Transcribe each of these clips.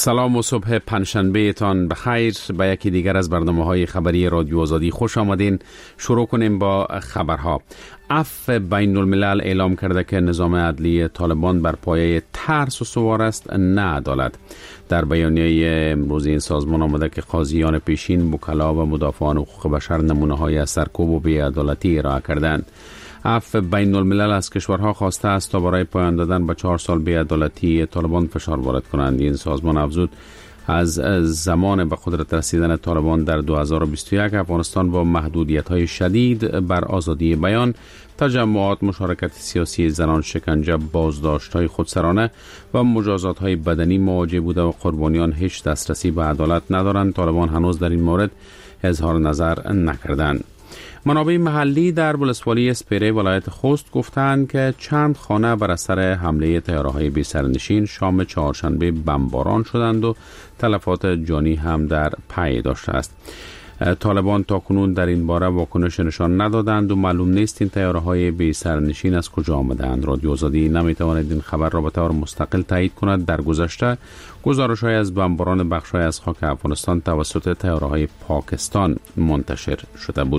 سلام و صبح پنجشنبه تان بخیر. به یکی دیگر از برنامه‌های خبری رادیو آزادی خوش آمدین. شروع کنیم با خبرها. عفو بین الملل اعلام کرده که نظام عدلی طالبان بر پایه ترس و سوار است، نه عدالت. در بیانیه امروز این سازمان آمده که قاضیان پیشین، وکلا و مدافعان حقوق بشر نمونه‌های از سرکوب و بی‌عدالتی ارائه کردند. عفو بین الملل از کشورها خواسته است تا برای پایان دادن به 4 سال بی‌عدالتی طالبان فشار وارد کنند. این سازمان افزود از زمان به قدرت رسیدن طالبان در 2021 افغانستان با محدودیت‌های شدید بر آزادی بیان، تجمعات، مشارکت سیاسی زنان، شکنجه، بازداشت‌های خودسرانه و مجازات‌های بدنی مواجه بوده و قربانیان هیچ دسترسی به عدالت ندارند. طالبان هنوز در این مورد اظهار نظر نکردند. منابع محلی در ولسوالی اسپیره ولایت خوست گفتند که چند خانه بر اثر حمله طیاره‌های بی سرنشین شام چهارشنبه بمباران شدند و تلفات جانی هم در پی داشته است. طالبان تاکنون در این باره واکنش نشان ندادند و معلوم نیست این طیاره‌های بی سرنشین از کجا آمدند. رادیو آزادی نمی‌تواند این خبر را به طور مستقل تایید کند. در گذشته گزارش‌های از بمباران بخش‌های از خاک افغانستان توسط طیاره‌های پاکستان منتشر شده بود.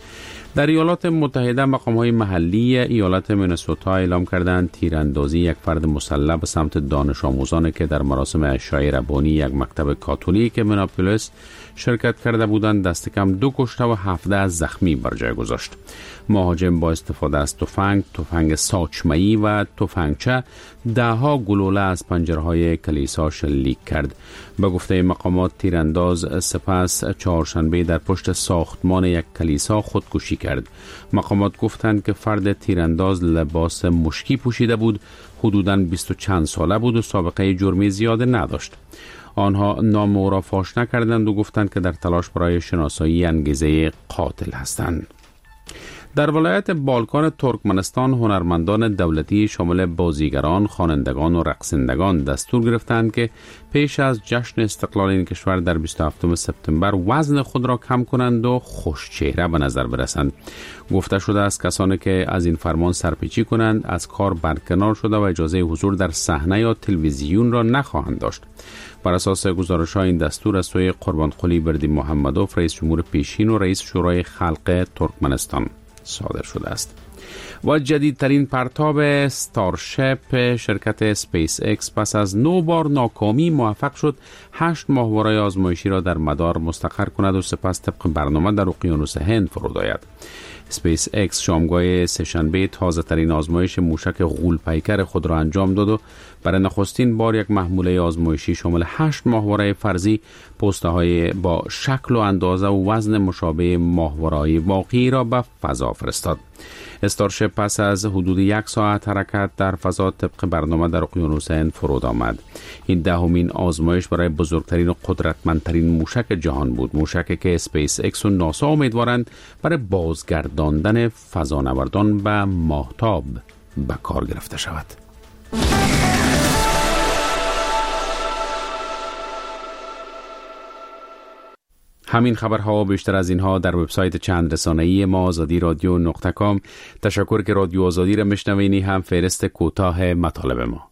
در ایالات متحده مقام‌های محلی ایالت مینسوتا اعلام کردند تیراندازی یک فرد مسلح به سمت دانش آموزانی که در مراسم عشای ربانی یک مکتب کاتولیک میناپولیس شرکت کرده بودند دست کم 2 کشته و 17 زخمی بر جای گذاشت. مهاجم با استفاده از تفنگ ساچمه‌ای و تفنگچه ده‌ها گلوله از پنجره‌های کلیسا شلیک کرد. به گفته مقامات تیرانداز سپس چهارشنبه در پشت ساختمان یک کلیسا خودکشی کرد. مقامات گفتند که فرد تیرانداز لباس مشکی پوشیده بود، حدوداً 20 و چند ساله بود و سابقه جرمی زیاد نداشت. آنها نام او را فاش نکردند و گفتند که در تلاش برای شناسایی انگیزه قاتل هستند. در ولایت بالکان ترکمنستان هنرمندان دولتی شامل بازیگران، خوانندگان و رقصندگان دستور گرفتند که پیش از جشن استقلال این کشور در 27 سپتامبر وزن خود را کم کنند و خوشچهره به نظر برسند. گفته شده است کسانی که از این فرمان سرپیچی کنند از کار برکنار شده و اجازه حضور در صحنه یا تلویزیون را نخواهند داشت. بر اساس گزارش‌ها این دستور از سوی قربانقلی بردی محمدوف، رئیس جمهور پیشین و رئیس شورای خلق ترکمنستان صادر شده است. و جدیدترین پرتاب استارشپ شرکت اسپیس اکس پس از 9 بار ناکامی موفق شد 8 ماهواره آزمایشی را در مدار مستقر کند و سپس طبق برنامه در اقیانوس هند فرود آید. اسپیس اکس شامگاه سه‌شنبه تازه ترین آزمایش موشک غول پیکر خود را انجام داد و برای نخستین بار یک محموله آزمایشی شامل 8 ماهواره فرضی پوسته‌های با شکل و اندازه و وزن مشابه ماهواره‌های واقعی را به فضا فرستاد. استارشپ پس از حدود 1 ساعت حرکت در فضا طبق برنامه در اقیانوس هند فرود آمد. این 10مین آزمایش برای بزرگترین و قدرتمندترین موشک جهان بود. موشکی که اسپیس اکس و ناسا امیدوارند برای بازگرداندن فضانوردان به ماهتاب به کار گرفته شود. همین خبرها و بیشتر از اینها در وبسایت چند رسانه‌ای ما azadiradyo.com. تشکر که رادیو آزادی را میشنوینی. هم فهرست کوتاه مطالب ما.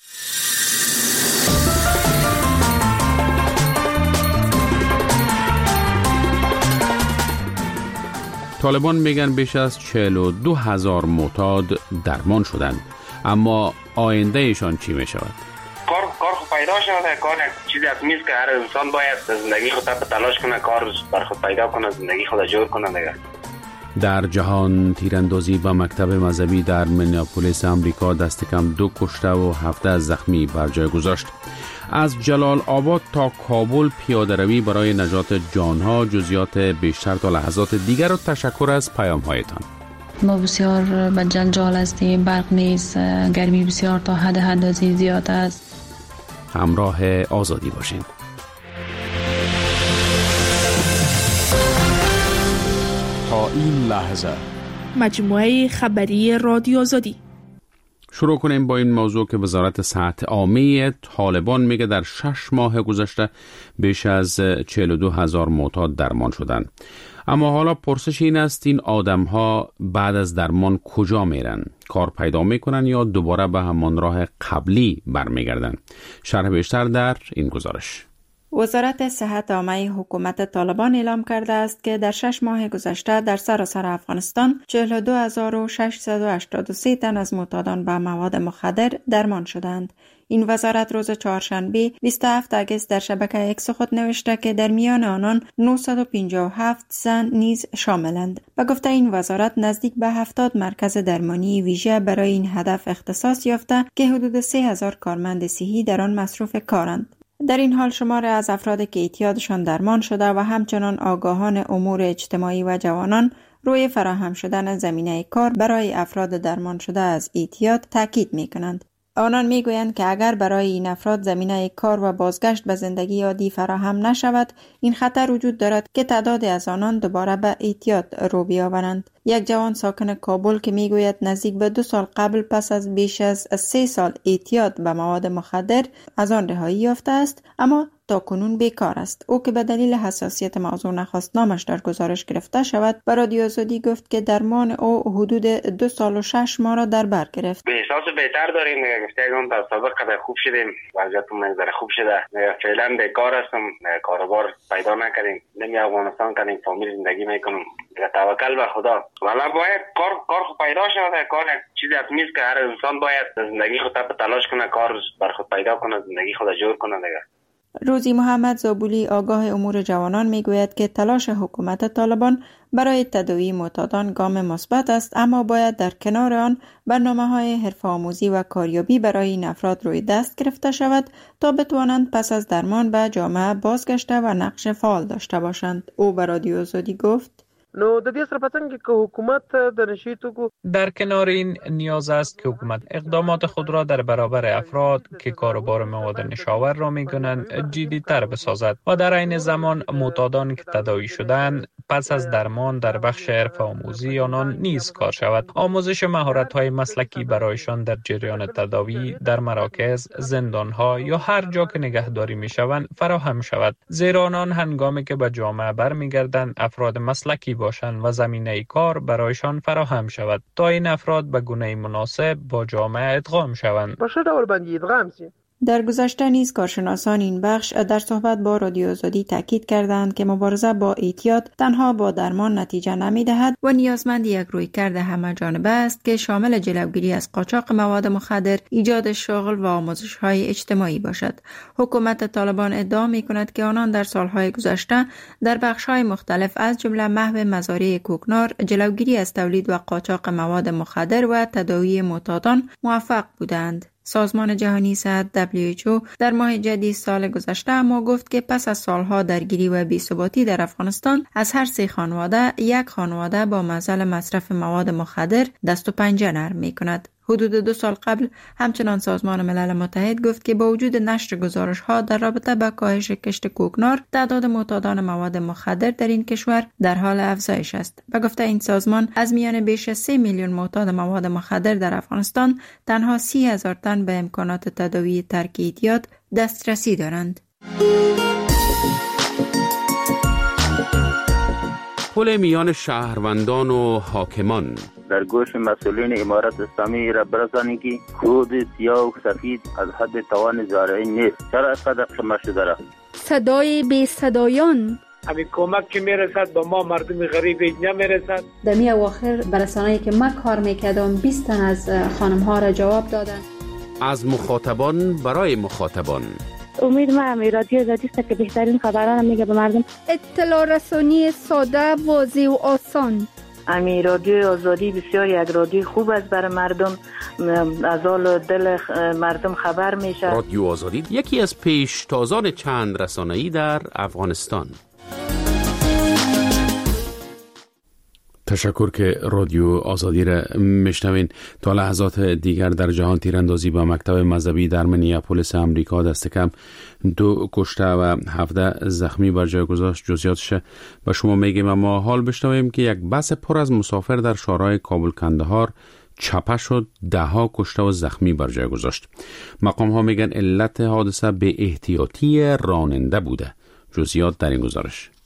طالبان میگن بیش از 42,000 معتاد درمان شدند، اما آینده ایشان چی میشود؟ کار خود پیدا شده، کار یک چیزی از میز که هر انسان باید زندگی خود را تلاش کنه، کار بر خود پیدا کنه، زندگی خود را جور کنه دیگه. در جهان تیراندازی به مکتب مذهبی در مینیاپولیس آمریکا دست کم 2 کشته و 17 زخمی بر جای گذاشت. از جلال آباد تا کابل پیاده روی برای نجات جانها. جزئیات بیشتر تا لحظات دیگر و تشکر از پیام‌هایتان. ما بسیار به جنجال هستیم، برق نیست، گرمی بسیار تا حد اندازه زیاد است. همراه آزادی باشین. تا این لحظه مجموعه خبری رادیو آزادی. شروع کنیم با این موضوع که وزارت صحت عامه طالبان میگه در 6 ماه گذشته بیش از 42,000 معتاد درمان شدند. اما حالا پرسش این است این آدم ها بعد از درمان کجا میرن؟ کار پیدا میکنن یا دوباره به همان راه قبلی برمیگردن؟ شرح بیشتر در این گزارش. وزارت صحت عامه حکومت طالبان اعلام کرده است که در 6 ماه گذشته در سراسر افغانستان 42683 تن از معتادان به مواد مخدر درمان شدند. این وزارت روز چهارشنبه 27 آگوست در شبکه اکس خود نوشته که در میان آنان 957 زن نیز شاملند. به گفته این وزارت نزدیک به 70 مرکز درمانی ویژه برای این هدف اختصاص یافته که حدود 3000 کارمند صحی در آن مصروف کارند. در این حال شمار از افراد که اعتیادشان درمان شده و همچنان آگاهان امور اجتماعی و جوانان روی فراهم شدن زمینه کار برای افراد درمان شده از اعتیاد تاکید می‌کنند. آنان میگویند که اگر برای این افراد زمینه کار و بازگشت به زندگی عادی فراهم نشود، این خطر وجود دارد که تعدادی از آنان دوباره به اعتیاد رو بیاورند. یک جوان ساکن کابل که میگوید نزدیک به 2 سال قبل پس از بیش از 3 سال اعتیاد به مواد مخدر از آن رهایی یافته است، اما تا کنون بیکار است. او که به دلیل حساسیت موضوع نخواست نامش در گزارش گرفته شود، به رادیو آزادی گفت که درمان او حدود 2 سال و 6 ماه را در بر گرفت. به احساس بهتر داریم. گفتم تا سابق قدر خوب شدیم، وضعیتمون نظر خوب شده. فعلا بیکار هستم، کاروبار پیدا نکردیم، نمی افغانستان کنیم، فامیل زندگی میکنم. توکل به خدا. والا باید کار پیدا شده. کار چیزی از میز که هر انسان باید زندگی خود به تلاش کنه، کار بر خود پیدا کنه، زندگی خود جور کنه دیگه. روزی محمد زابولی آگاه امور جوانان میگوید که تلاش حکومت طالبان برای تداوی معتادان گام مثبت است، اما باید در کنار آن برنامه‌های حرفه‌آموزی و کاریابی برای این افراد روی دست گرفته شود تا بتوانند پس از درمان به جامعه بازگشته و نقش فعال داشته باشند. او به رادیو آزادی گفت: نو د دې سره پڅنګ که حکومت د نشي توکو در کنار این نیاز است که حکومت اقدامات خود را در برابر افراد که کاروبار مواد نشاور را می‌کنند جدی‌تر بسازد و در عین زمان معتادان که تداوی شدند پس از درمان در بخش حرفه‌آموزی آنان نیز کار شود. آموزش مهارت‌های مسلکی برایشان در جریان تداوی در مراکز، زندان‌ها یا هر جا که نگهداری می‌شوند فراهم شود، زیرا آنان هنگامی که به جامعه برمیگردند افراد مسلکی باشند و زمینه کار برایشان فراهم شود تا این افراد به گونه مناسب با جامعه ادغام شوند. باشه دور بندی ادغام شي. در گذشته نیز کارشناسان این بخش در صحبت با رادیو آزادی تاکید کردند که مبارزه با اعتیاد تنها با درمان نتیجه نمی‌دهد و نیازمند یک رویکرد همه‌جانبه است که شامل جلوگیری از قاچاق مواد مخدر، ایجاد شغل و آموزش‌های اجتماعی باشد. حکومت طالبان ادعا می‌کند که آنان در سال‌های گذشته در بخش‌های مختلف از جمله محو مزارع کوکنار، جلوگیری از تولید و قاچاق مواد مخدر و تداوی معتادان موفق بودند. سازمان جهانی صحت WHO در ماه جدی سال گذشته اما گفت که پس از سالها درگیری و بی‌ثباتی در افغانستان از هر 3 خانواده یک خانواده با معضل مصرف مواد مخدر دست و پنجه نرم می‌کند. حدود 2 سال قبل همچنان سازمان ملل متحد گفت که با وجود نشر گزارش‌ها در رابطه با کاهش کشت کوکنار، تعداد معتادان مواد مخدر در این کشور در حال افزایش است. به گفته این سازمان از میان بیش از 3 میلیون معتاد مواد مخدر در افغانستان تنها 30,000 تن به امکانات تداوی ترک اعتیاد دسترسی دارند. پل میان شهروندان و حاکمان در گوش مسئولین امارت اسلامی را برسانید که کود سیاه و سفید از حد توان زارعی نیست. چرا اینقدر خمه شده را؟ صدای بی صدایان همین کمک که میرسد به ما مردم غریب نمیرسد. در می اواخر برسانه‌ای که من کار میکردم 20 تن از خانم ها را جواب دادن. از مخاطبان برای مخاطبان. امید ما رادیو آزادی است که بهترین خبران میگه به مردم. اطلاع رسانی ساده، واضح و آسان. رادیو آزادی بسیار یک رادیو خوب است برای مردم، از حال دل مردم خبر میشه. رادیو آزادی یکی از پیشتازان چند رسانه‌ای در افغانستان. تشکر که رادیو آزادی را میشنوین. تا لحظات دیگر در جهان تیراندازی با مکتب مذهبی در منیاپولیس امریکا دست کم 2 کشته و 17 زخمی بر جای گذاشت. جزئیاتش به شما میگیم، اما حال بشنویم که یک بس پر از مسافر در شهرهای کابل کندهار چپه شد، 10 کشته و زخمی بر جای گذاشت. مقام ها میگن علت حادثه به احتیاطی راننده بوده. جزئیات در این گزارش.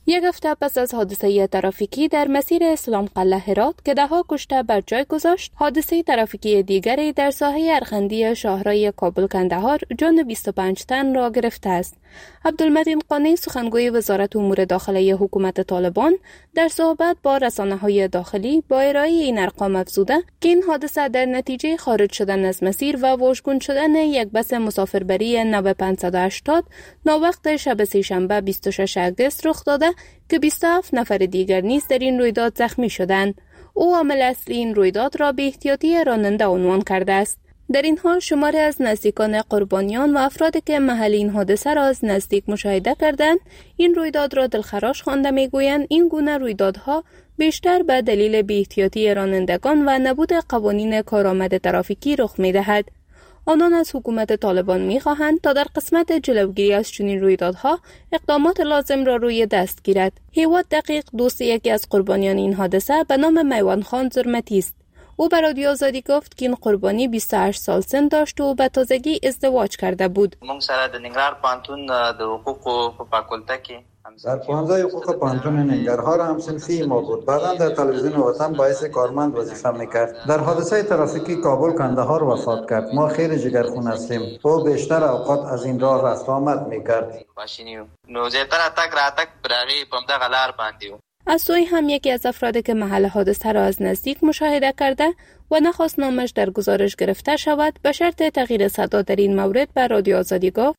یک هفته پس از حادثه ترافیکی در مسیر اسلام قلعه هرات که 10 کشته بر جای گذاشت، حادثه ترافیکی دیگری در ساحه ارخندی شاهراه کابل کندهار جان 25 تن را گرفته است. عبدالمتین قانی سخنگوی وزارت امور داخلی حکومت طالبان در صحبت با رسانه‌های داخلی با ارائه این ارقام افزوده که این حادثه در نتیجه خارج شدن از مسیر و واژگون شدن یک بس مسافربری نو 580 ناوقت شب سه‌شنبه 26 اگست رخ داده که 27 نفر دیگر نیز در این رویداد زخمی شدند. او عامل اصلی این رویداد را بی‌احتیاطی راننده عنوان کرده است. در این حال شماری از نزدیکان قربانیان و افرادی که محل این حادثه را از نزدیک مشاهده کردند این رویداد را دلخراش خوانده میگویند این گونه رویدادها بیشتر به دلیل بی‌احتیاطی رانندگان و نبود قوانین کارآمد ترافیکی رخ می‌دهد. آنان از حکومت طالبان می‌خواهند تا در قسمت جلوگیری از چنین رویدادها اقدامات لازم را روی دست گیرد. هیواد دقیق دوست یکی از قربانیان این حادثه به نام میوان خان زرمتی است. او به رادیو آزادی گفت که این قربانی 28 سال سن داشت و به تازگی ازدواج کرده بود. موږ سره د ننګرهار پوهنتون د حقوقو په فاکولته کې در پانزه حقوق پوهنتون ننگرهار هم صنفی ما بود. بعدا در تلویزیون وطن باعث کارمند وظیفه میکرد. در حادثه ترافیکی کابل کندهار وفات کرد. ما خیلی جگرخون هستیم. او بیشتر اوقات از این راه رفت آمد میکرد. نو زیاتره تک راتک برای پمده غلار باندیو. از سوی هم یکی از افرادی که محل حادثه را از نزدیک مشاهده کرده و نخواست نامش در گزارش گرفته شود به شرط تغییر صدا در این مورد به رادیو آزادی گفت: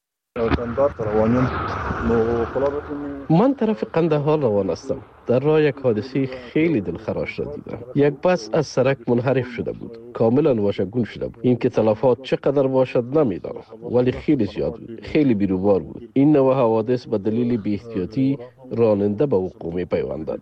من طرف قندهار روان هستم. در راه یک حادثه خیلی دلخراش را دیدم. یک بس از سرک منحرف شده بود. کاملا واژگون شده بود. اینکه تلفات چقدر باشد نمیدانم، ولی خیلی زیاد بود. خیلی بیروبار بود. این نوع حوادث به دلیل بی‌احتیاطی راننده به وقوع می‌پیوندد.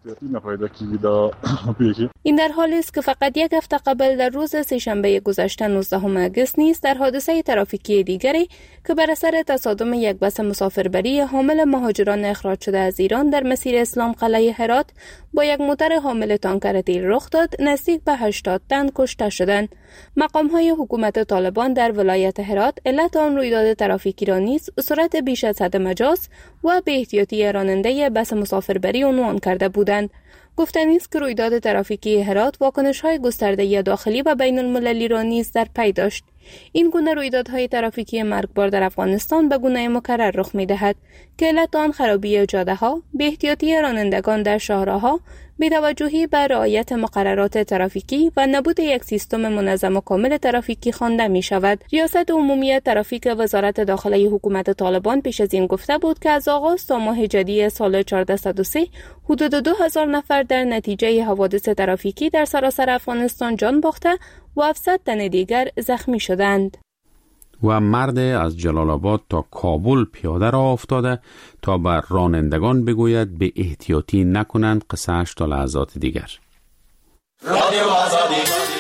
این در حالی است که فقط یک هفته قبل در روز سه‌شنبه گذشته 19 اگست نیز در حادثه ترافیکی دیگری که بر اثر تصادم یک بس مسافربری حامل مهاجران اخراج شده از ایران در مسیر اسلام قلعه هرات با یک موتر حامل تانکر تیل رخ داد، نزدیک به 80 تن کشته شدند. مقام‌های حکومت طالبان در ولایت هرات علت آن رویداد ترافیکی را نیز سرعت بیش از حد مجاز و بی‌احتیاطی راننده بس مسافربری عنوان کرده بودند. گفتنی است که رویداد ترافیکی هرات واکنش‌های گسترده داخلی و بین المللی را نیز در پی داشت. این گونه رویدادهای ترافیکی مرگبار در افغانستان به گونه مکرر رخ می‌دهد که علت آن خرابی جاده‌ها، بی‌احتیاطی رانندگان در شاهراه‌ها، بی‌توجهی به رعایت مقررات ترافیکی و نبود یک سیستم منظم و کامل ترافیکی خوانده می‌شود. ریاست عمومی ترافیک وزارت داخلی حکومت طالبان پیش از این گفته بود که از آغاز تا ماه جدی سال 1403 حدود 2000 نفر در نتیجه حوادث ترافیکی در سراسر افغانستان جان باخته و 700 تن دیگر زخمی شدند. و مرد از جلال آباد تا کابل پیاده را افتاده تا بر رانندگان بگوید به احتیاطی نکنند. قصه‌اش تا لحظات دیگر. رادیو آزادی.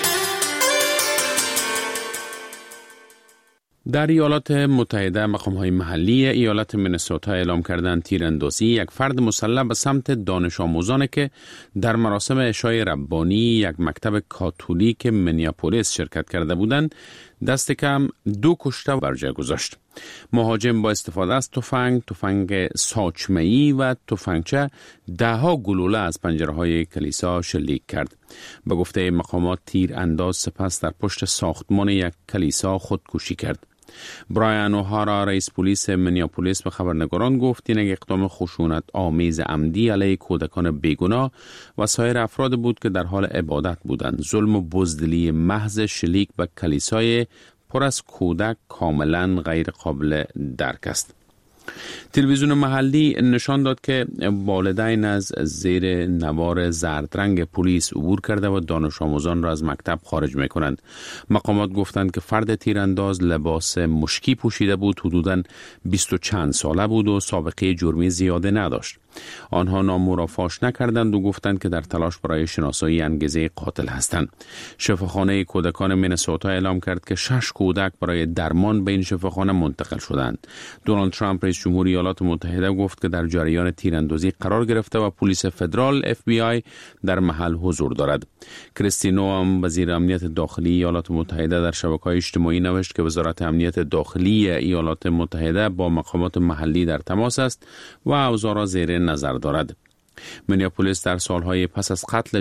در ایالات متحده مقام‌های محلی ایالت مینسوتا اعلام کردند تیراندازی یک فرد مسلح به سمت دانش آموزانی که در مراسم عشای ربانی یک مکتب کاتولیک منیاپولیس شرکت کرده بودند دست کم 2 کشته بر جای گذاشت. مهاجم با استفاده از تفنگ ساچمه‌ای و تفنگچه 10 گلوله از پنجره‌های کلیسا شلیک کرد. به گفته مقامات تیرانداز سپس در پشت ساختمان یک کلیسا خودکشی کرد. برایان اوهارا رئیس پلیس منیاپولیس به خبرنگاران گفت این اقدام خشونت آمیز عمدی علیه کودکان بیگناه و سایر افراد بود که در حال عبادت بودند. ظلم و بزدلی محض شلیک به کلیسای پر از کودک کاملا غیر قابل درک است. تلویزیون محلی نشان داد که والدین از زیر نوار زردرنگ پلیس عبور کرده و دانش آموزان را از مکتب خارج می‌کنند. مقامات گفتند که فرد تیرانداز لباس مشکی پوشیده بود، حدوداً 20 و چند ساله بود و سابقه جرمی زیاده نداشت. آنها نام او را فاش نکردند و گفتند که در تلاش برای شناسایی انگیزه قاتل هستند. شفاخانه کودکان مینسوتا اعلام کرد که 6 کودک برای درمان به این شفاخانه منتقل شدند. دونالد ترامپ رئیس جمهور ایالات متحده گفت که در جریان تیراندازی قرار گرفته و پلیس فدرال FBI در محل حضور دارد. کریستی نوام وزیر امنیت داخلی ایالات متحده در شبکه‌های اجتماعی نوشت که وزارت امنیت داخلی ایالات متحده با مقامات محلی در تماس است و اوضاع را زیر نظر دارد. مینیاپولیس در سالهای پس از قتل